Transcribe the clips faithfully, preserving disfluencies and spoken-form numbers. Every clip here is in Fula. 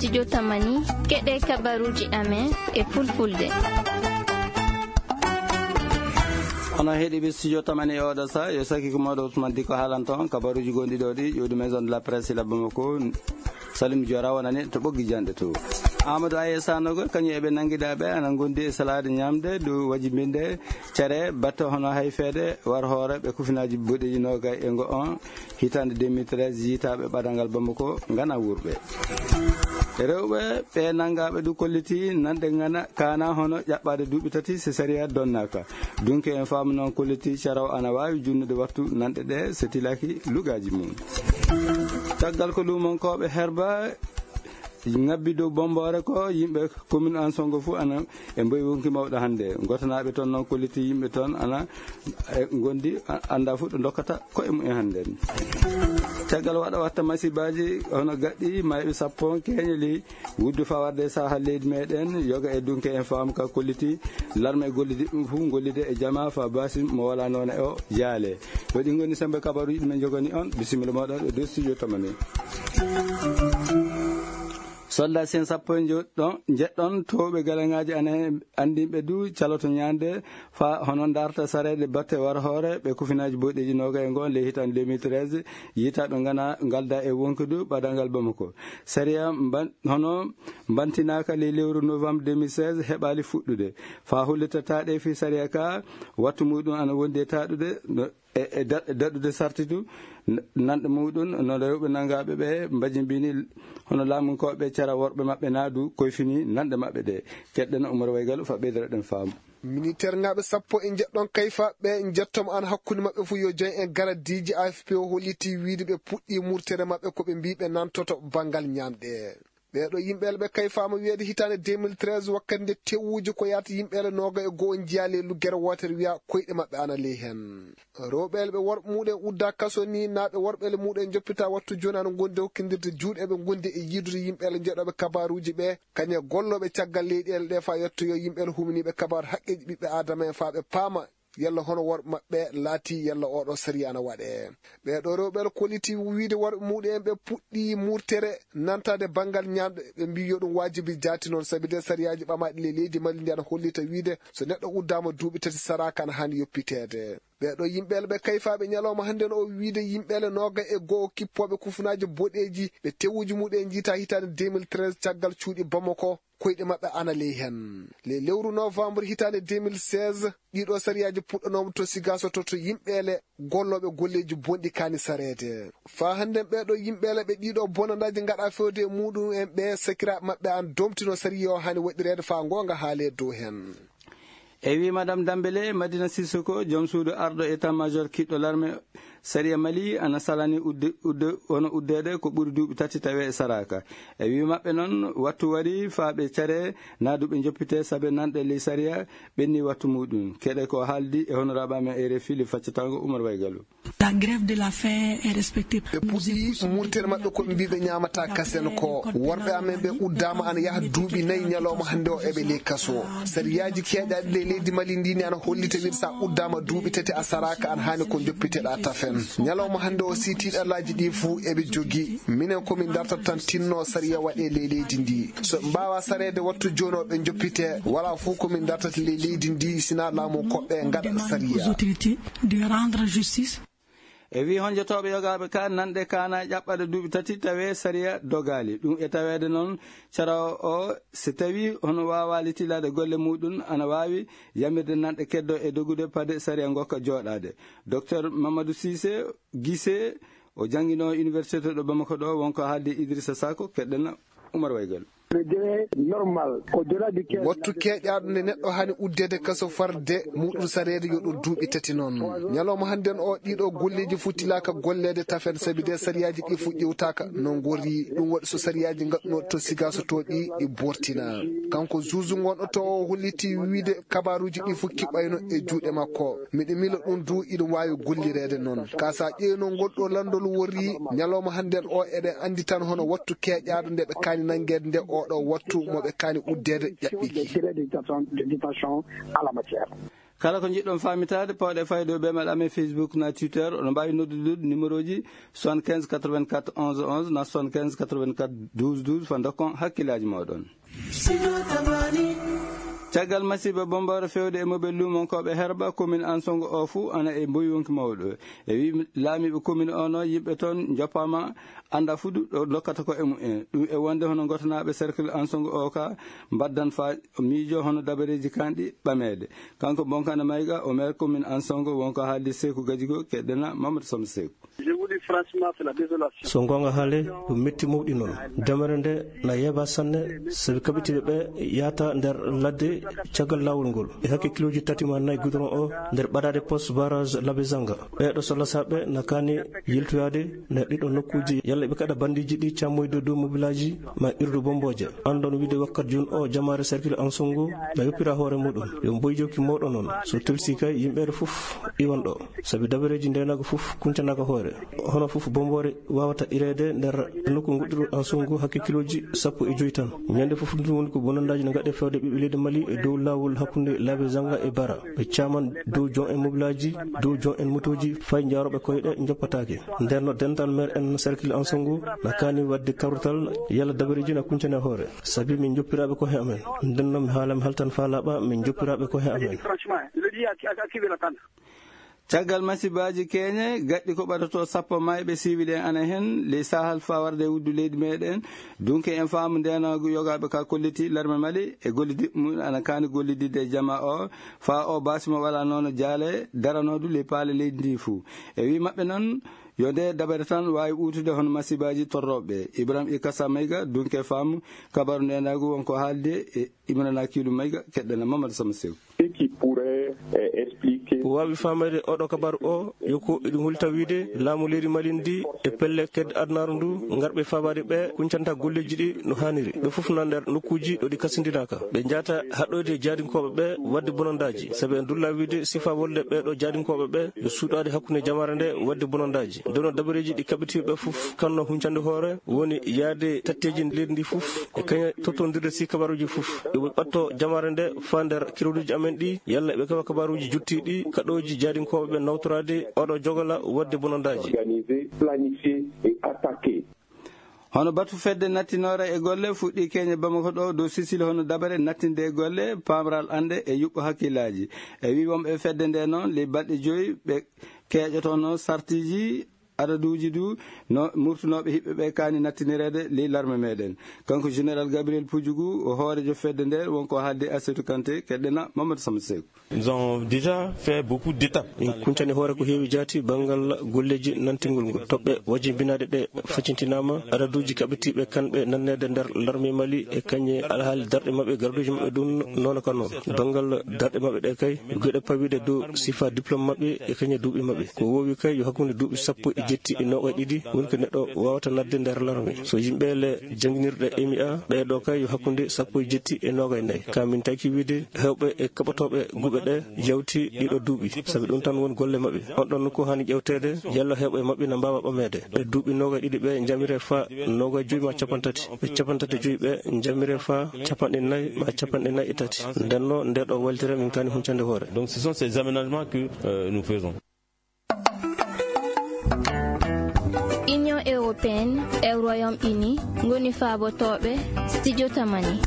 studio Tamani keɗe kabaruji amen e fulfulde. Ono heeɗiɓe studio Tamani e oɗo sa yo saki ko mawɗo Ousmane Dicko haalanto on kabaruji gonɗi ɗo ɗi ƴewdi maison de la presse ila Bamako Salim Diora wonani to ɓoggi janɗe to Amadou Aye Sanogo kañum eɓe nanguiɗaɓe ana gondi e salade ñamde ɗo wajibinde care batte hono hayfede war hoore ɓe kufinaji boɗeji noga e ngo on hitande deux mille treize yitaɓe ɓaɗangal Bamako gana wurɓe rewɓe ɓe nangaɓe ɗu kolliti nanɗe gana kana hono ƴaɓɓade duuɓi tati so saria donnaka donc en faamu noon kolliti caraw ana wawi junnude wattu nanɗe ɗe so tilaki lugaji mum caggal ko lumonkoɓe herba ngabbi dow bombore ko yimɓe commune an Songo fou ana e mboyi wonki mawɗo hande gotanaɓe toon noon kolliti yimɓe toon ana e gondi anda fou ɗo dokkata ko e mumen hande caggal waɗa watta masibaji hono gaɗɗi mayɓe sappo keñeli wuddu fawarde saha leydi meɗen yoga e dunke en fam ka kolliti larme e gollidi ɗum fou gollide e jama fa basi mo wala noon e o jaale waɗi goni sembe kabaruji ɗumen jogani on bisimilla moɗon e dow studio Tamani soldat sen sappo e joɗɗon jeɗɗon towɓe galeŋaji ana andinɓe du caloto ñande fa hono darta sarede batte war hoore ɓe kufinaji boɗeji noga e gon le hitande deux mille treize yitaɓe gana galda e wonkudu ɓaɗangal Bamako saria hono bantinaka le lewru novembre deux mille seize heɓali fuɗɗude fa hullitataɗe fi saria ka wattu muɗum ana wondi e taɗude e daɗude sartitu nanɗe muɗum no rewɓe nangaɓe ɓe mbajimbini hono laamunkoɓe cara worɓe mabɓe naadu koye fini nanɗe mabɓe ɗe keɗɗen Oumar Waygalu fa ɓeydiraɗen faamu militaire ngaɓe sappo e jeɗɗon kayfa ɓe jettom an hakkude mabɓe fo yo joyi en garadiji A F P o holliti wiide ɓe puɗɗi murtere mabɓe koɓe mbiɓe nantoto banggal ñamɗe ɓeɗo yimɓele ɓe kayfama wiyede hitande deux mille treize wakkati nde tewuji ko yata yimɓele noga e goho jiyale luggere wotere wiya koyɗe mabɓe ana ley hen rewɓele ɓe worɓe muɗen udda kaso ni naɓe worɓele muɗen joppita wattu joni ana gondi hokkidirde juuɗe ɓe gondi e yidude yimɓele jeeɗoɓe kabaruji ɓe kañe golloɓe caggal leyɗele ɗe fa yettoyo yimɓele humaniɓe kabaru haqqeji ɓiɓɓe adama en fa ɓe paama yalla hono worɓe maɓɓe laati yalla oɗo sari ana waɗe ɓeɗo rewɓe kolliti wiide worɓe muɗen ɓe puɗɗi murtere nantade banggal ñamɗe ɓe mbi yo ɗum wajibi jaati noon saabi de sariyaji ɓamaɗi le leydi Mali ndi ana hollita wiide so neɗɗo uddama duuɓi tati saraka ana hani yoppitede ɓeɗo yimɓele ɓe kayfaɓe ñalawma hande o wiide yimɓele noga e goho kippoɓe kufunaji boɗeji ɓe tewuji muɗen jiita hitande deux mille treize caggal cuuɗi Bamako koyɗe mabɓe ana ley hen le lewru novembre hitande deux mille seize ɗiɗo sariyaji puɗɗanoma to Sigaso to to yimɓele golloɓe golleji bonɗi kani sarede fa hande ɓeɗo yimɓele ɓe ɗiɗo bonanaji gaɗa fewde muɗum en ɓe sakiraɓe mabɓe an domtino sariya o hani waɗirede fa gonga haale dow hen e wi madame Dambélé Madina Sissoko joom suudu arɗo état major kiɗɗo l'armée saria Mali ana salani udde udde wono uddede ko ɓuri duuɓi tati tawe e saraka e wi mabɓe noon wattu wari faaɓe care naaduɓe joppite saabe nanɗe ley saria ɓenni wattu muɗum keɗe ko haaldi e honorable amen e R F I le faccatango Oumar Waygalu la grève de la faim est respectée ɓe puɗɗi murtere mabɓe koɓe mbiɓe ñamata kasen ko worɓe amen ɓe uddama ana yaaha duuɓi nayyi ñalawma hande o eɓe ley kaso sariyaji keeƴaɗi ley leydi Mali ndini ana hollita wiide sa uddama duuɓi tati a saraka ana hani ko joppiteɗa tafen ñalawma hande o si tiɗallaji ɗi fou eɓe jogui minen komin dartat tan tinno sariya waɗe ley leydi ndi so mbawa sarede wattu joni o ɓe joppite wala fou komin dartata ley leydi ndi sina laamu koɓɓe gaɗa sariya e wi honjotoɓe yogaɓe ka nanɗe kana ƴaɓɓade duuɓi tati tawe saria dogali ɗum e tawede noon cara o so tawi hono wawali tilade golle muɗum ana wawi yamirde nanɗe keddo e dogude paade saria gokka joɗade docteur Mamadou Cissé Guissé o jangguino université ɗo Bamako ɗo wonko haalde Idrissa Sako keɗɗen Oumar Waygalu le délai normal au-delà du quinze wattu keƴaɗo nde neɗɗo hani uddede kaso farde muɗum sarede yo ɗo duuɓi tati noon ñalawma hannden o ɗiɗo golleji futtilaka gollede tafen saabi de sariyaji ɗi fu ƴewtaka no gori ɗum waɗi so sariyaji gaɗɗuno to Sigaso to ɗi ɗi bortina kanko juge gonɗo to o holliti wiide kabaruji ɗi fu kiɓɓayno e juuɗe makko miɗo mila ɗum du iɗum wawi gollirede noon ka sa ƴeewno goɗɗo landol wori ñalawma hannden o eɗen andi tan hono wattu keƴaɗo nde ɓe kani nanguede nde oɗo wattu moɓe kani uddede ƴaɓɓiki kala ko jiɗɗon famitade pawɗe fayde ɓe maɗa amen Facebook na Twitter ono mbawi noddude numéro ji soixante-quinze quatre-vingt-quatre onze onze na soixante-quinze quatre-vingt-quatre douze douze fa dokkon hakkillaji moɗon. caggal masiba bombare fewde e moɓe lumonkoɓe herba commune Ansongo o fuu ana e mboyonki mawɗo e wi laamiɓe commune o no yimɓe toon joppama anda fudu ɗo dokkata ko e mumen ɗum e wonde hono gotanaɓe cercle Ansongo o ka mbaddan fa miijo hono dabareji kanɗi ɓamede kanko bonkane mayga o maire commune Ansongo wonko haaldi Sekou Gadjigo keɗɗena Mamadou Sam Sekou. so gonga haale ɗum metti mawɗi noon demere nde na yeeba sanne sabi kaɓitiɓe ɓe yahata nder ladde caggal lawol ngol e hakke kiloji tati ma nayyi goudron o nder ɓaɗade poste barrage Labé Zanga ɓeɗo so lasaɓe nakani yiltoyade nder ɗiɗo nokkuji yalla ɓe kaɗa bandiji ɗi cammoyde dow mobilaji ma irdu bomboje andon wiide wakkat joni o jamare cercle Ansongo ɓe yoppira hoore muɗum yo boyjoki mawɗo noon so telsi kay yimɓeɗe foof iwan ɗo sabi dabareji ndenago foof kuncanaga hoore hono foof bombore wawata irede nder nokku goɗɗiru Ansongo hakke kiloji sappo e joyi tan ñande foof ɗum woni ko bonandaji ne gaɗe fewde ɓiɓɓe leydi Mali e dow lawol hakkude Labé Zanga e Bara ɓe caman dow jon en mobilaji dow jon en motoji fay jaroɓe koyeɗe joppatake nderno dental maire en cercle Ansongo nakani wadde kawrutal yalla dabareji na kuncane hoore sabi min joppiraɓe ko he amen ndenno mi haala mi haltan fa laaɓa min joppiraɓe ko he amen. caggal masibaji keñe gaɗɗi ko ɓaɗato sappo mayɓe civil en ana hen les sahal fa warde wuddu leydi meɗen donc en faamu ndeno yogaɓe ka kolliti larme Mali e gollidi mum ana kani gollidide jama o fa o basimo wala noon jaale daranodu les paale leydi ndi fou e wi mabɓe noon yo nde dabare tan wawi utude hono masibaji torroɓe Ibrahima Ikassa Mayga donc e faamu kabaru ndenagu wonko haalde e Imrana Kilou Mayga keɗɗana Mamadou Sama Sew. wawi famede oɗo kabaru o yoko eɗum hulta wiide laamu leydi Mali ndi e pelle kedde adnaru ndu garɓe fabade ɓe kuncanta golleji ɗi no haniri ɓe foof na nder nokkuji ɗo ɗi kasindinaka ɓe jata haɗoyde jadinkoɓe ɓe wadde bonandaji saabi en dulla wiide sifa wolde ɓeɗo jadinkoɓe ɓe yo suuɗade hakkude jamare nde wadde bonandaji ndeno dabareji ɗi kaɓitiɓe foof kanno huncande hoore woni yaade tatteji leydi ndi foof e kaña tottodirde si kabaruji foof yoɓe ɓatto jamare nde fa nder kiloduji amen ɗi yalla ɓe kawa kabaruji juttiɗi kaɗoji jadinkoɓe ɓe nawtorade oɗo jogola wadde bonandaji. hono batu fedde nattinore e golle fuɗɗi keñe Bamako ɗo dow Sicile hono dabare nattinde e golle pamral ande e yuɓɓo hakkillaji e wi wonɓe fedde nde noon les balɗe joyyi ɓe keƴotono sartiji adaduji du no murtunoɓe hiɓɓe ɓe kani nattinirede ley larme meɗen kanko général Gabriel Poudjougou o hoorejo fedde nde wonko haalde Assetou Kanté keɗɗena Mamadou Sama Sekou. Nous avons déjà fait beaucoup d'étapes. In kuncani hoore ko heewi jaati bangal golleji nantingol ngol toɓɓe wajibinade ɗe facintinama adaduji kaɓitiɓe kanɓe nannede nder larme Mali e kañe alhaali darɗe mabɓe garduji mabɓe ɗum noon ka noon bangal darɗe mabɓe ɗe kay gueɗe pawide dow sifa diplôme mabɓe e kañe duuɓi mabɓe ko wowi kay yo hakkude duuɓi sappo e jetti e noɓe ɗiɗi woni ko neɗɗo wawata nadde nder larme so yimɓe le jangguirɗe E M I A ɓeɗo kay yo hakkude sappo e jetti e noga e nayyi kamin taki wiide hewɓe e kaɓatoɓe guuɓe ɗe yawti ɗiɗo duuɓi saabi ɗum tan woni golle mabɓe on ɗon nokku hani ƴewtede yalla heɓɓe mabɓe no mbawa ɓamede ɓe duuɓi noga ɗiɗi ɓe jamire fa noga joyi ma capantati ɓe capantati joyi ɓe jamire fa capanɗe nayyi ma capanɗe nayyi e tati ndenno nde ɗo waltire min kani huncande hoore. Donc ce sont ces aménagements que euh, nous faisons. Union européenne e Royaume-Uni ngoni faabotoɓe studio tamani.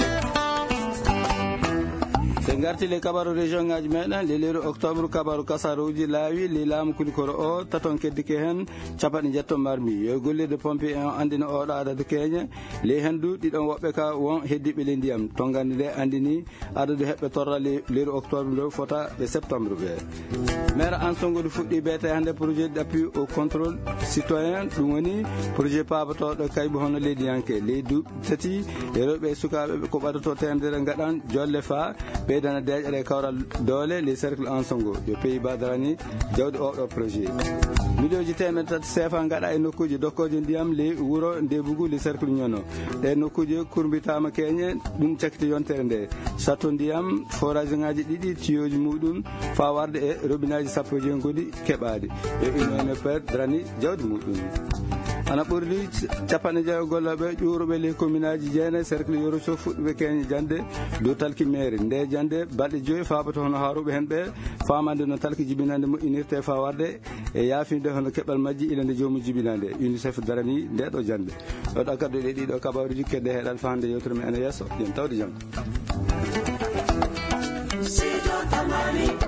se garti le kabaru région ngaji meɗen le leru octobre kabaru kasaruji laawi le laamu kulikoro o taton keddike hen capanɗe jetto marmi yo gollirde pompier en andina oɗo adadu keñe le hendu ɗiɗon woɓɓe ka won heddiɓe le ndiyam to gandi nde andini adadu heɓɓe torra le leru octobre nde fota ɓe septembre ɓe maire Ansongo du fuɗɗi beete hande projet d'appui au contrôle citoyen ɗum woni projet pabotoɗo kayɓe hono leydi yanke leydi duuɓi tati e rewɓe e sukaɓe ko ɓaɗato temedere gaɗan jolle fa ɓeydana deƴere kawral doole les cercle Ansongo yo pays badarani jawdi oɗo projet milioji temedde tati sefa gaɗa e nokkuji dokkoje ndiyam le wuuro Ndebugu les cercle ñono ɗe nokkuji kurbitama keñe ɗum cakkiti yontere nde château ndiyam forage ngaji ɗiɗi tiyoji muɗum fa warde e robinaji sappo e joyi goɗi keɓade e une pere darani jawdi muɗum ana ɓurdi capanɗe jeewe golloɓe ƴuuruɓe les commune aji jeenayi cercle yoro so fuɗɗuɓe keñe jande dow talki maire nde jande balɗe joyi faaɓata hono haaruɓe hen ɓe famande no talki jibinande moƴƴinirte fa warde e yaafinde hono keɓal majji ilande jomum jibinande unicef darani nde ɗo jande ɗo ɗakkado ɗe ɗiɗo kabaruji kedde heeɗal fa hande yewtere men ene yesso yen tawde jam.